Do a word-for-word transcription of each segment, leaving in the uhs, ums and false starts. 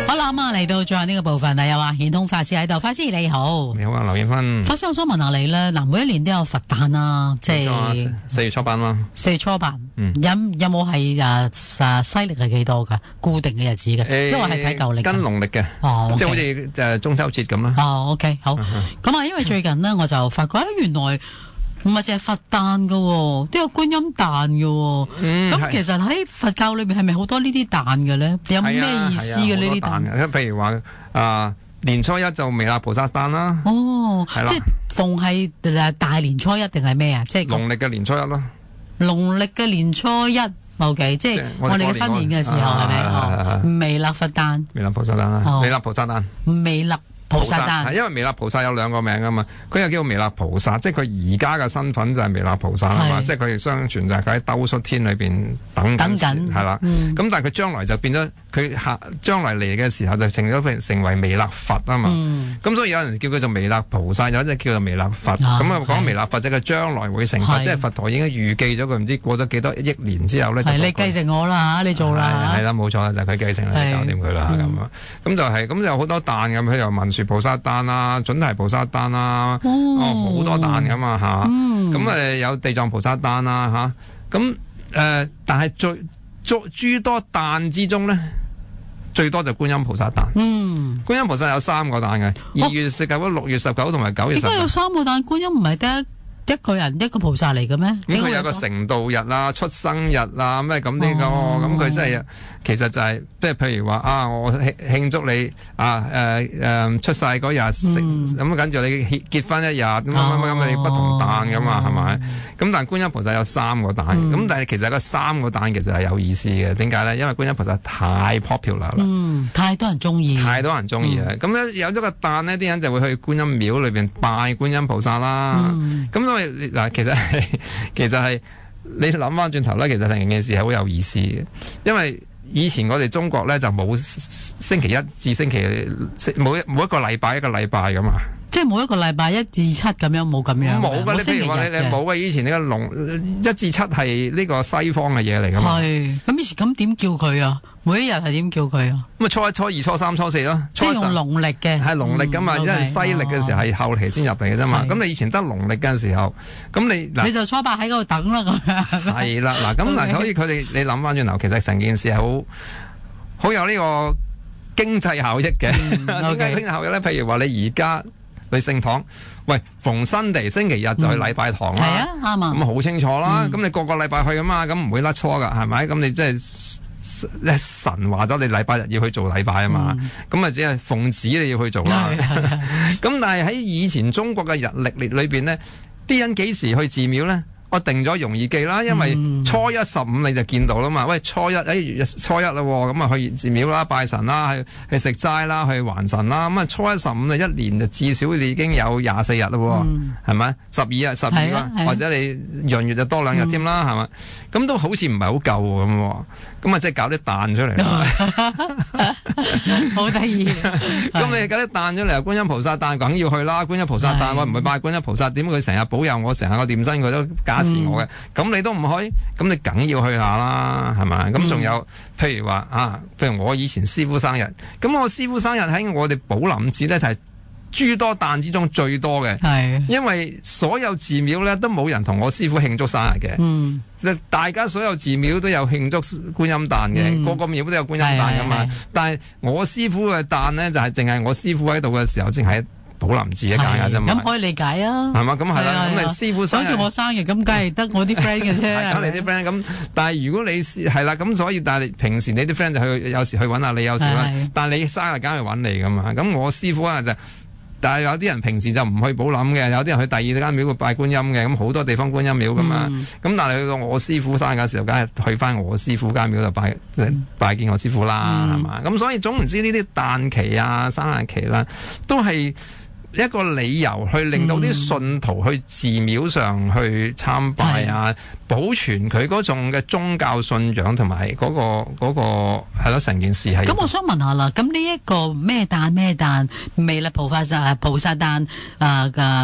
好啦，咁啊嚟到最後呢個部分啊，有啊顯通法師喺度，法師你好。 你好啊，劉燕芬。 法師，我想問下你咧，嗱，每一年都有佛誕啊，即係四月初八嘛。 四月初八， 嗯、 有有冇係誒誒西歷係幾多噶？固定嘅日子嘅， 欸、 因為係睇舊歷。 跟農曆嘅， 哦， 即係好似誒中秋節咁啦。 哦 ，OK， 好。咁啊、嗯，因為最近呢，我就發覺，原來。唔係淨係佛誕噶，都有觀音誕噶。咁、嗯、其實喺佛教裏邊係咪好多呢啲誕嘅咧？有咩意思嘅呢啲誕？ 譬如話啊、呃，年初一就彌勒菩薩誕啦。 哦，即係逢係大年初一定係咩啊？即係農曆嘅年初一咯。 農曆嘅年初一 ，OK， 即係我哋嘅新年嘅時候係咪？彌勒佛誕。彌勒菩薩誕啦，彌勒菩薩誕。 彌勒。菩薩誕， 因為彌勒菩薩有兩個名噶嘛，佢又叫彌勒菩薩，即係佢而家嘅身份就係彌勒菩薩啊嘛，即係佢哋相傳就係佢喺兜率天裏邊等緊，係啦，咁、嗯、但係佢將來就變咗，佢下將來嚟嘅時候就成咗成為彌勒佛啊嘛，咁、嗯、所以有人叫佢做彌勒菩薩，有人叫做彌勒佛，咁啊講彌勒佛即係佢將來會成佛，即係佛陀已經預計咗佢唔知過咗幾多億年之後咧，係你繼承我啦嚇，你做啦， 係啦冇錯啦，就係、是、佢繼承啦，你搞掂佢啦咁啊，咁、嗯、就係、是、咁有好多誕咁，佢又文殊菩薩誕啊，準提菩薩誕啊，哦好、哦、多誕噶嘛吓，咁、嗯、誒、嗯、有地藏菩薩誕啊吓，咁、啊、誒、呃、但係最諸諸多誕之中咧，最多就觀音菩薩誕。嗯，觀音菩薩有三個誕嘅，二月十九、六月十九同埋九月十九。點解有三個誕？觀音唔係得一個人一個菩薩嚟嘅咩？咁佢有個成道日啦、出生日啦咩咁呢個，咁佢真係其實就係即係譬如話啊，我慶慶祝你啊誒誒出世嗰日，咁跟住你結結婚一日咁咁咁你不同誕噶嘛係咪？咁但係觀音菩薩有三個誕，咁但係其實個三個誕其實係有意思嘅，點解咧？因為觀音菩薩太 popular 啦， 嗯，太多人中意， 太多人中意啊！咁咧有咗個誕呢，啲人就會去觀音廟裏邊拜觀音菩薩啦，咁所以。嗱，其實係其實係你諗翻轉頭咧，其實成件事係好有意思嘅，因為以前我哋中國咧就冇星期一至星期冇一冇一個禮拜一個禮拜噶嘛。 即係冇一個禮拜一至七咁樣，冇咁樣。 冇噶，你譬如話你你冇噶，以前呢個龍一至七係呢個西方嘅嘢嚟噶嘛。係，咁以前咁點叫佢啊？每一日係點叫佢啊？咁啊初一、初二、初三、初四咯。 即係用農曆嘅。係農曆噶嘛，因為西曆嘅時候係後期先入嚟嘅啫嘛。咁你以前得農曆嘅時候，咁你嗱。 你就初八喺嗰度等啦咁樣。係啦，嗱咁嗱，所以佢哋你諗翻轉頭，其實成件事係好好有呢個經濟效益嘅。點解經濟效益咧？譬如話你而家。去聖堂，喂，逢新地星期日就去禮拜堂啦，係、嗯、啊，啱啊，咁好清楚啦。咁、嗯、你個個禮拜去噶嘛，咁唔會甩錯噶，係咪？咁你即係神話咗你禮拜日要去做禮拜啊嘛，咁啊只係奉旨你要去做啦。咁但係喺以前中國嘅日曆歷裏邊呢，啲人幾時去寺廟咧？我定咗容易記啦，因為初一十五你就見到啦嘛。喂，初一誒初一啦，咁啊去寺廟啦，拜神啦，去去食齋啦，去還神啦。咁啊初一十五啊，一年就至少你已經有廿四日咯，係咪？十二日十二啦，或者你閏月就多兩日添啦，係咪？咁都好似唔係好夠咁，咁啊即係搞啲誕出嚟， 好得意。 咁你搞啲誕出嚟，觀音菩薩誕梗要去啦。觀音菩薩誕我唔去拜觀音菩薩，點佢成日保佑我，成日我念身佢都加持我嘅，咁、嗯、你都唔去，咁你梗要去下啦，係咪？咁仲有，譬如話啊，譬如我以前師傅生日，咁我師傅生日喺我哋寶林寺咧就係、是、諸多誕之中最多嘅，係，因為所有寺廟咧都冇人同我師傅慶祝生日嘅，嗯，大家所有寺廟都有慶祝觀音誕嘅、嗯，個個廟都有觀音誕噶嘛，但係我師傅嘅誕咧就係淨係我師傅喺度嘅時候先係。寶林寺一間嘅啫嘛，咁可以理解啊，係嘛？咁係啦，咁你師傅生日，好似我生日咁，梗係得我啲 friend 嘅啫，咁你啲 friend 咁。但係如果你係啦，咁所以但係平時你啲 friend 就去有時去揾下你，有時啦。但係你生日梗係揾你噶嘛。咁我師傅啊就，但係有啲人平時就唔去寶林嘅，有啲人去第二間廟去拜觀音嘅，咁好多地方觀音廟噶嘛。咁、嗯、但係去到我師傅生日嘅時候，梗係去翻我師傅間廟度拜、嗯、拜見我師傅啦，係、嗯、嘛？咁所以總唔知呢啲誕期啊、生日期啦，都係一個理由去令到啲信徒去寺廟上去參拜啊，保存佢嗰種嘅宗教信仰同埋嗰個嗰、嗰個係咯，成件事係。咁我想問下啦，咁呢一個咩誕咩誕彌勒菩薩啊菩薩誕啊嘅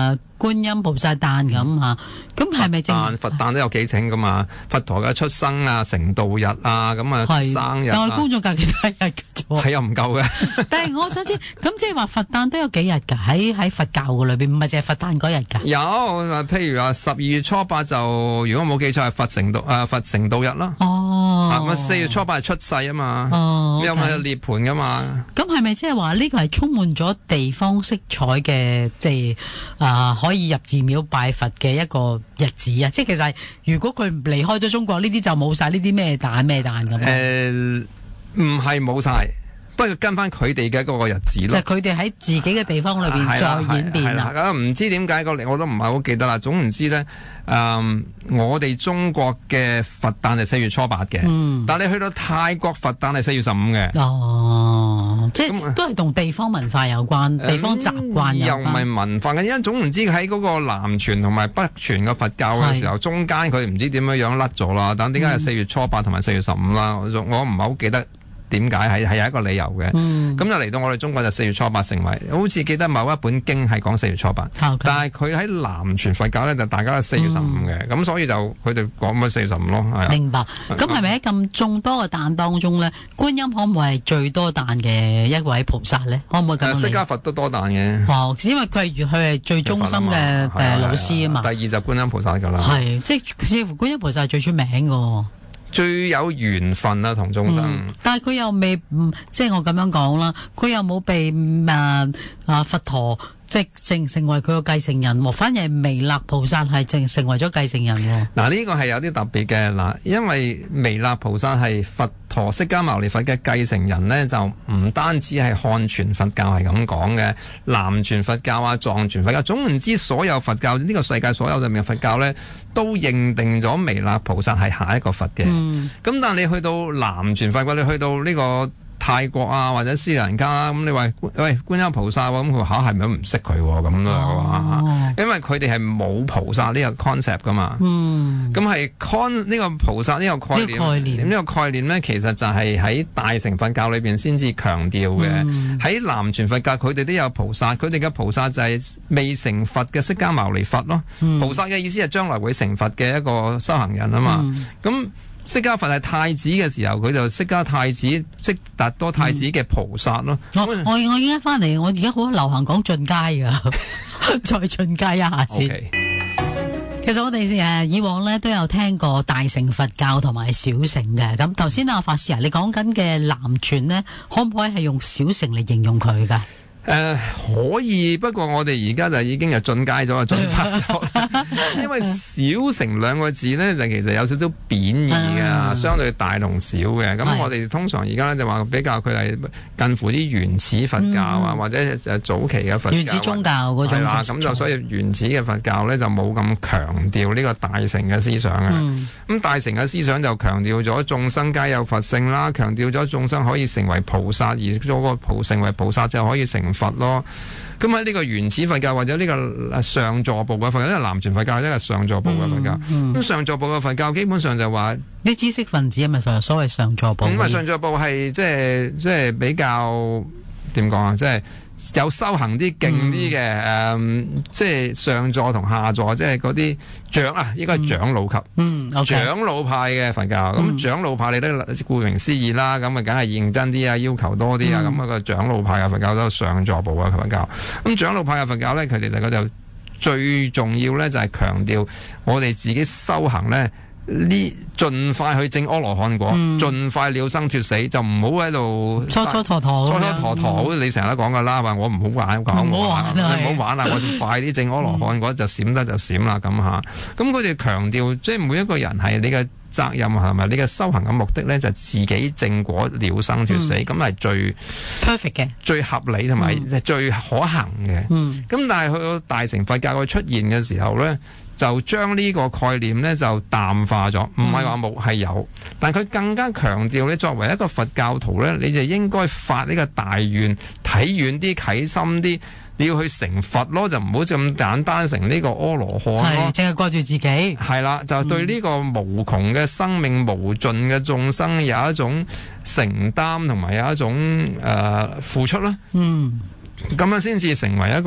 觀音菩薩誕咁嚇，咁係咪正？ 佛誕都有幾挺噶嘛？佛陀嘅出生啊、成道日啊，咁啊生日啊， 但係公眾假期都係一日嘅啫。 係又唔夠嘅。 但係我想知，咁即係話佛誕都有幾日㗎？喺喺佛教嘅裏邊，唔係淨係佛誕嗰日㗎。 有，譬如話十二月初八就，如果冇記錯係佛成道啊佛成道日啦。 哦， 咁啊四月初八係出世啊嘛。 哦， 有咪涅盤㗎嘛？ 咁係咪即係話呢個係充滿咗地方色彩嘅，即係啊可以入寺廟拜佛嘅一個日子啊？即係其實如果佢離開咗中國，呢啲就冇晒呢啲咩誕咩誕咁。 誒，唔係冇晒。不過跟翻佢哋嘅嗰個日子咯， 就係佢哋喺自己嘅地方裏邊再演變啦。 咁唔知點解個我都唔係好記得啦。總唔知咧，誒、嗯，我哋中國嘅佛誕係四月初八嘅，嗯、但係你去到泰國佛誕係四月十五嘅。 哦，即係都係同地方文化有關，嗯、地方習慣有關。 又唔係文化嘅，因為總唔知喺嗰個南傳同埋北傳嘅佛教嘅時候，是中間佢唔知點樣樣甩咗啦。但點解係四月初八同埋四月十五啦？我我唔係好記得。點解係係有一個理由嘅？咁、嗯、就嚟到我哋中國就四月初八成為，好似記得某一本經係講四月初八，okay. 但係佢喺南傳佛教咧就大家都四月十五嘅，咁、嗯、所以就佢哋講咪四月十五咯。係明白。咁係咪喺咁眾多嘅誕當中咧，觀音可唔可以係最多誕嘅一位菩薩咧？可唔可以咁樣？釋迦佛都多誕嘅。 哦，因為佢係佢係最忠心嘅誒老師啊嘛。 第二就觀音菩薩噶啦。 係，即係似乎觀音菩薩係最出名嘅。 最有緣分啊，同眾生。嗯、但係佢又未，即係我咁樣講啦，佢又冇被啊啊佛陀即係成成為佢個繼承人，反而係彌勒菩薩係成成為咗繼承人。嗱， 呢個係有啲特別嘅嗱，因為彌勒菩薩係佛陀釋迦牟尼佛嘅繼承人呢，就唔單止係漢傳佛教係咁講嘅，南傳佛教啊、藏傳佛教，總言之，所有佛教呢、呢個世界所有入面嘅佛教呢，都認定咗彌勒菩薩係下一個佛嘅。咁、嗯、但係你去到南傳佛教，你去到呢、呢個泰國啊或者斯里蘭卡咁，你話喂觀音菩薩咁，佢話嚇係咪唔識佢咁咯？哦、因為佢哋係冇菩薩呢個 concept 噶嘛。嗯，咁係 con 呢個菩薩呢個概念，呢個概念呢個概念咧，其實就係喺大乘佛教裏邊先至強調嘅。喺、嗯、南傳佛教佢哋都有菩薩，佢哋嘅菩薩就係未成佛嘅釋迦牟尼佛咯。嗯、菩薩嘅意思係將來會成佛嘅一個修行人啊嘛。咁、嗯釋迦佛係太子嘅時候，佢就釋迦太子，悉達多太子嘅菩薩咯。我我我而家翻嚟，我而家好流行講進階噶，再進階一下先。Okay. 其實我哋誒以往咧都有聽過大乘佛教同埋小乘嘅。咁頭先阿法師啊，你講緊嘅南傳呢，可唔可以係用小乘嚟形容佢噶？ 誒、呃，可以，不過我哋而家就已經係進階咗，進化咗。因為小乘兩個字呢，就其實有少少貶義嘅，啊、相對大同小嘅。咁我哋通常而家咧就話比較佢係近乎啲原始佛教啊，嗯、或者誒早期嘅佛教。原始宗教嗰種。係啦，咁就所以原始嘅佛教咧就冇咁強調呢個大乘嘅思想嘅。咁、嗯、大乘嘅思想就強調咗眾生皆有佛性啦，強調咗眾生可以成為菩薩，而嗰個菩成為菩薩就可以成佛咯。咁喺呢個原始佛教或者呢個上座部嘅佛教，因為南傳佛教呢個上座部嘅佛教，咁、嗯嗯、上座部嘅佛教基本上就話啲知識分子係咪所所謂上座部？ 咁啊，上座部係即係即係比較點講啊？即係有修行啲勁啲嘅誒，即係上座同下座，即係嗰啲長啊，應該係長老級，嗯，嗯 okay. 長老派嘅佛教。咁、嗯、長老派你都顧名思義啦，咁啊，梗係認真啲啊，要求多啲啊，咁啊、嗯、個長老派嘅佛教都上座部嘅佛教。咁長老派嘅佛教咧，佢哋就嗰度最重要咧，就係強調我哋自己修行咧。呢盡快去證阿羅漢果，盡、嗯、快了生脫死，就唔好喺度蹉蹉跎跎， 蹉蹉跎跎，好似你成日都講噶啦，話我唔好玩，講唔好玩，唔好玩啦，我就快啲證阿羅漢果，就閃得就閃啦咁吓。咁佢哋強調，即係每一個人係你嘅責任係咪？你嘅修行嘅目的咧，就自己證果了生脫死，咁係、嗯、最 perfect 嘅， 最合理同埋最可行嘅。咁、嗯、但係去到大乘佛教佢出現嘅時候咧，就將呢個概念咧就淡化咗，唔係話冇係有，但佢更加強調你作為一個佛教徒咧，你就應該發呢個大願，睇遠啲，啟深啲，你要去成佛咯，就唔好咁簡單成呢個阿羅漢咯， 係淨係掛住自己。 係啦，就對呢個無窮嘅生命、無盡嘅眾生有一種承擔同埋有一種誒、呃、付出啦。嗯，咁樣先至成為一個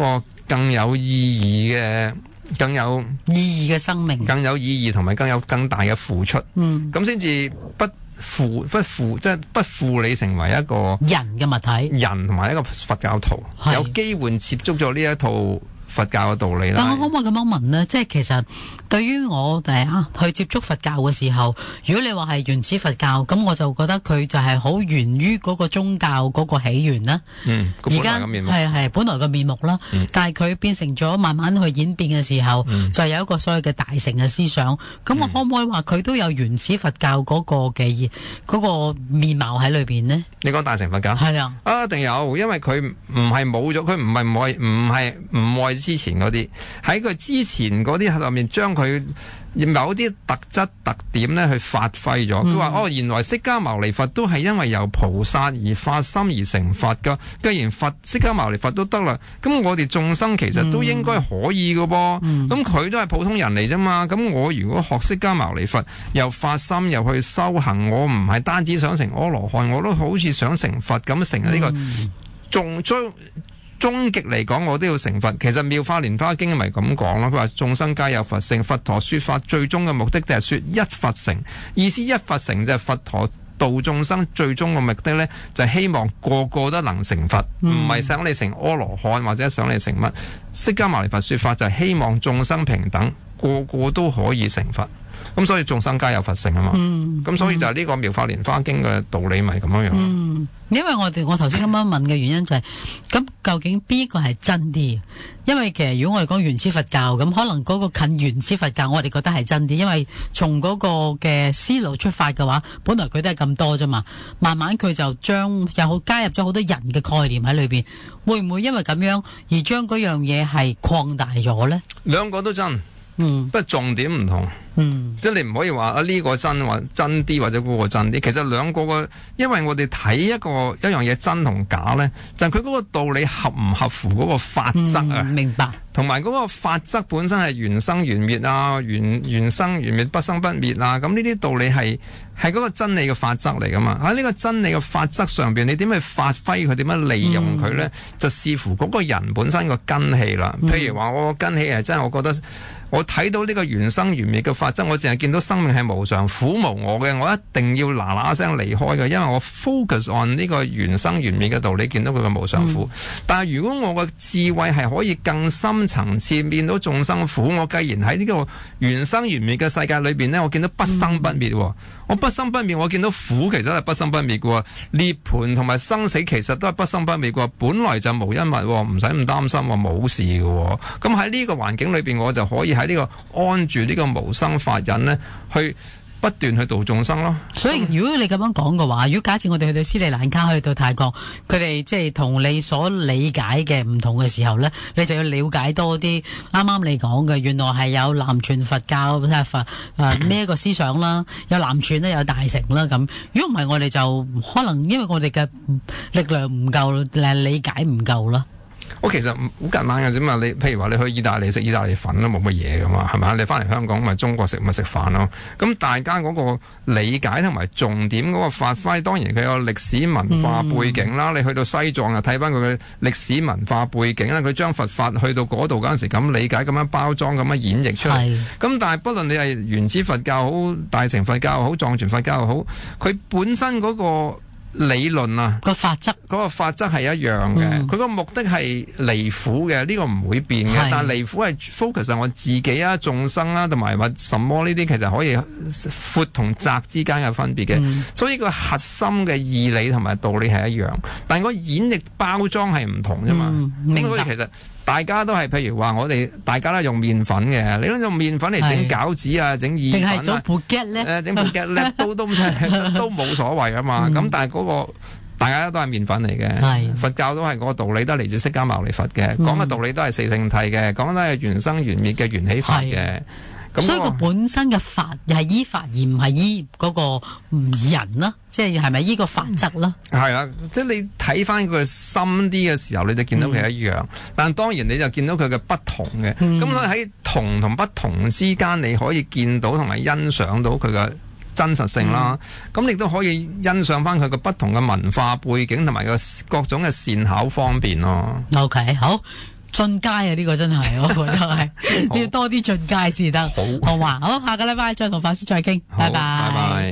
更有意義嘅、更有意義嘅生命， 更有意義同埋更有更大嘅付出。 嗯， 咁先至不負不負即係不負你成為一個人嘅物體， 人同埋一個佛教徒， 係有機會接觸咗呢一套佛教嘅道理啦。 但我可唔可以咁樣問呢？即係其實對於我哋啊去接觸佛教嘅時候，如果你話係原始佛教，咁我就覺得佢就係好源於嗰個宗教嗰個起源啦。 嗯， 而家係係本來嘅面目啦， 嗯、 但係佢變成咗慢慢去演變嘅時候，嗯、就係有一個所謂嘅大乘嘅思想。咁、嗯、我可唔可以話佢都有原始佛教嗰個嘅嗰個面貌喺裏邊呢？ 你講大乘佛教係啊， 啊一定有，因為佢唔係冇咗，佢唔係唔愛唔係唔愛之前嗰啲，喺佢之前嗰啲上面將佢某啲特質特點咧去發揮咗。佢話、嗯、哦，原來釋迦牟尼佛都係因為由菩薩而發心而成佛噶。既然佛釋迦牟尼佛都得啦，咁我哋眾生其實都應該可以噶噃。咁佢、嗯、都係普通人嚟啫嘛。咁我如果學釋迦牟尼佛，又發心又去修行，我唔係單止想成阿羅漢，我都好似想成佛咁成呢、這個眾將。嗯終極嚟講，我都要成佛。其實《妙法蓮華經》咪咁講咯，佢話眾生皆有佛性，佛陀說法最終嘅目的就係說一佛成。意思一佛成就係佛陀度眾生最終嘅目的呢，就係希望個個都能成佛，唔係、嗯、想你成阿羅漢或者想你成乜。釋迦牟尼佛說法就係希望眾生平等，個個都可以成佛。咁所以眾生皆有佛性啊嘛，咁、嗯、所以就係呢個妙法蓮華經嘅道理咪咁樣樣。 嗯，因為我哋我頭先咁樣問嘅原因就係、是，咁究竟邊個係真啲？因為其實如果我哋講原始佛教，咁可能嗰個近原始佛教，我哋覺得係真啲，因為從嗰個嘅思路出發嘅話，本來佢都係咁多啫嘛，慢慢佢就將又好加入咗好多人嘅概念喺裏邊，會唔會因為咁樣而將嗰樣嘢係擴大咗呢？ 兩個都真。嗯，不過重點唔同，嗯，即係你唔可以話啊呢個真或真啲或者嗰個真啲，其實兩個嘅，因為我哋睇一個一樣嘢真同假咧，就係佢嗰個道理合唔合乎嗰個法則啊、嗯，明白，同埋嗰個法則本身係緣生緣滅啊，緣緣生緣滅不生不滅啊，咁呢啲道理係係嗰個真理嘅法則嚟噶嘛，喺呢個真理嘅法則上邊，你點去發揮佢，點樣利用佢咧，嗯、就視乎嗰個人本身個根氣啦。嗯、譬如話我個根氣係真係，我覺得。我睇到呢個緣生緣滅嘅法則，我淨係見到生命係無常、苦無我嘅，我一定要嗱嗱聲離開嘅，因為我 focus on 呢個緣生緣滅嘅道理，見到佢嘅無常苦。嗯、但係如果我嘅智慧係可以更深層次見到眾生苦，我既然喺呢個緣生緣滅嘅世界裏邊呢，我見到不生不滅，嗯、我不生不滅，我見到苦其實係不生不滅嘅，涅槃同埋生死其實都係不生不滅嘅，本來就無一物，唔使咁擔心，冇事嘅。咁喺呢個環境裏邊，我就可以喺呢個安住呢個無生法忍呢，去不斷去度眾生咯。所以如果你咁樣講嘅話，如果假設我哋去到斯里蘭卡、去到泰國，佢哋即係同你所理解嘅唔同嘅時候呢，你就要了解多啲。啱啱你講嘅，原來係有南傳佛教佛啊呢一個思想啦，有南傳咧，有大乘啦咁。如果唔係，我哋就可能因為我哋嘅力量唔夠，理解唔夠啦。我其實好簡單嘅啫嘛，你譬如話你去意大利食意大利粉都冇乜嘢噶嘛，係咪？你翻嚟香港咪中國食咪食飯咯。咁大家嗰個理解同埋重點嗰個發揮，當然佢有歷史文化背景啦。嗯、你去到西藏又睇翻佢嘅歷史文化背景啦，佢將佛法去到嗰度嗰陣時咁理解、咁樣包裝、咁樣演繹出嚟。咁是但係不論你係原始佛教好、大乘佛教好、藏傳佛教好，佢本身嗰、嗰個。理論啊，個法則嗰個法則係一樣嘅，佢個、嗯、目的係離苦嘅，呢、這個唔會變嘅。是但係離苦係 focus 喺我自己啊、眾生啊，同埋話什麼呢啲，其實可以闊同窄之間嘅分別嘅。嗯、所以個核心嘅義理同埋道理係一樣，但係個演繹包裝係唔同啫嘛。咁所以其實大家都係，譬如話我哋大家都用麵粉嘅，你都用麵粉嚟整餃子啊、整意粉啊，定係做布吉咧？誒，整布吉咧都都都冇所謂啊嘛。咁、嗯、但係嗰、那個大家都係麵粉嚟嘅，是佛教都係嗰個道理都嚟自釋迦牟尼佛嘅，講嘅、嗯、道理都係四聖諦嘅，講都係緣生緣滅嘅緣起法嘅。咁所以個本身嘅法又係依法而唔係依嗰個人啦，即係係咪依個法則啦？係啦、嗯，即係你睇翻佢深啲嘅時候，你就見到佢一樣，嗯、但當然你就見到佢嘅不同嘅。咁、嗯、所以喺同同不同之間，你可以見到同埋欣賞到佢嘅真實性啦。咁亦都可以欣賞翻佢嘅不同嘅文化背景同埋個各種嘅善巧方便咯。OK， 好。 進階啊！呢、這個真係，我覺得係好要多啲進階先得。 好好嘛，好，下個禮拜再同法師再傾，拜拜。 拜拜。